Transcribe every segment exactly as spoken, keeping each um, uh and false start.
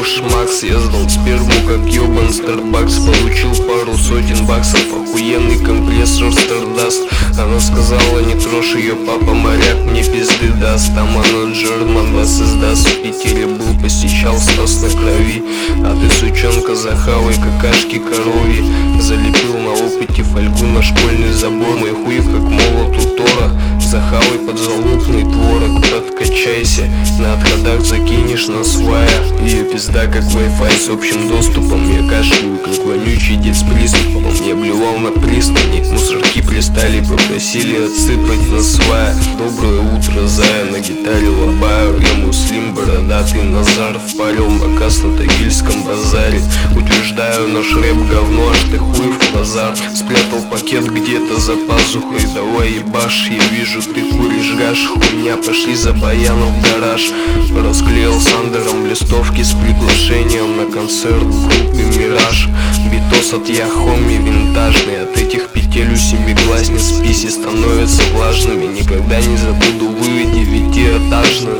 уж Макс. Я сдал сперму как ёбан Старбакс. Получил пару сотен баксов, охуенный компрессор Стардаст. Она сказала, не трожь ее, папа моряк мне пизды даст. Там она Джерман вас издаст. В Питере был, посещал Стас на крови. А ты, сучонка, захавай какашки коровьи. Залепил на опыте фольгу на школьный забор. Мой хуй как молот у Тора. Захавай подзалупный творог, подкачайся. На отходах закинешь на свая. Ее пизда как Wi-Fi с общим доступом. Я кашляю как вонючий дед с приступом. Я блевал на пристани, мусорки пристали, попросили отсыпать на свая. Доброе утро, зая, на гитаре лобаю. Я муслим, бородатый Назар. Впарил макас на тагильском базаре. Утверждаю, наш рэп говно, аж ты хуй в базар. Спрятал пакет где-то за пазухой, давай ебашь. Я вижу, ты куришь гаш, хуйня, пошли за баяном в гараж. Расклеил Сандером листовки с приглашением на концерт в группе Мираж. Битос от Яхоми винтажный, от этих петель у семиклассниц писи становятся влажными. Никогда не забуду вы девятиэтажную.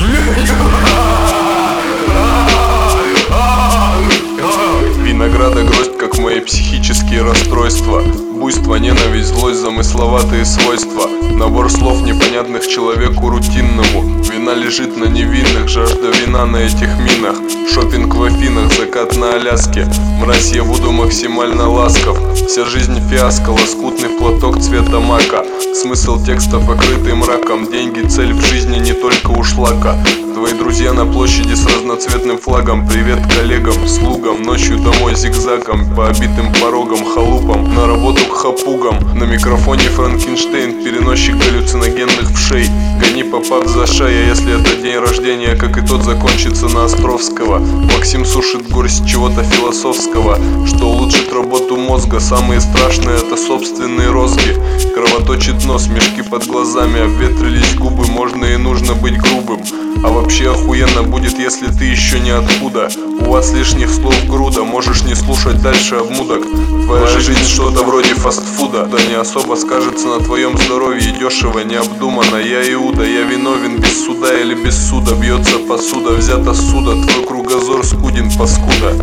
Винограда гроздь, как мои психические расстройства. Буйство, ненависть, злость, замысловатые свойства. Набор слов, непонятных человеку рутинному. Вина лежит на невинных, жажда вина на этих минах. Шопинг в Афинах, закат на Аляске. Мразь, я буду максимально ласков. Вся жизнь фиаско, лоскутный платок цвета мака. Смысл текста покрытый мраком. Деньги, цель в жизни, не только у шлака. Твои друзья на площади с разноцветным флагом. Привет коллегам, слугам, ночью домой зигзагом. По обитым порогам, халупам, на работу к хапугам. На микрофоне Франкенштейн, переносчик галлюциногенных вшей. Гони попав за шея, если это день рождения, как и тот, закончится на Островского. Максим сушит горсть чего-то философского, что улучшит работу мозга. Самые страшные это собственные розги. Кровоточит нос, мешки под глазами, обветрились губы, можно и нужно быть грубым. А вообще охуенно будет, если ты еще не откуда. У вас лишних слов груда, можешь не слушать дальше обмудок. Твоя жизнь что-то вроде фастфуда, да не особо скажется на твоем здоровье. Дешево, необдуманно, я Иуда, я виновен без суда или без суда. Бьется посуда, взята суда, твой кругозор скуден, паскуда.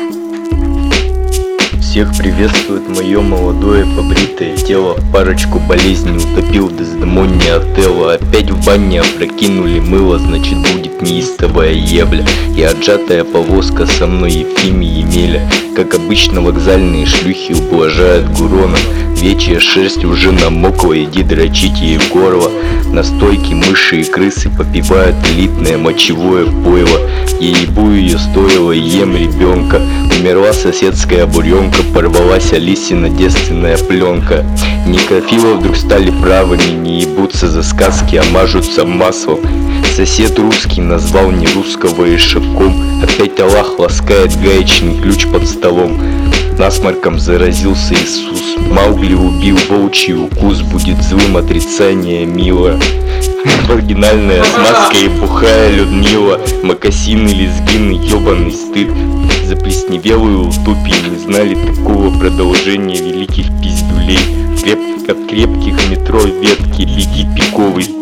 Всех приветствует мое молодое побритое тело. Парочку болезней утопил Дездемония Отелло. Опять в бане опрокинули мыло, значит будет неистовая ебля. И отжатая повозка со мной Ефимия Емеля. Как обычно вокзальные шлюхи ублажают Гуроном. Вечья шерсть уже намокла, иди дрочить ей в горло. Настойки мыши и крысы попивают элитное мочевое пойло. Я ебу ее стоило, ем ребенка. Умерла соседская буренка, порвалась Алисина девственная пленка. Некрофилы вдруг стали правыми, не ебутся за сказки, а мажутся маслом. Сосед русский назвал не русского ишаком. Опять Аллах ласкает гаечный ключ под столом. Насморком заразился Иисус. Маугли убил волчий укус. Будет злым отрицание мило. Маргинальная смазка и бухая Людмила. Мокасины, лезгины, ебаный стыд. Заплесневелые утопии не знали такого продолжения великих пиздюлей. Креп... От крепких метро ветки лиги пиковый.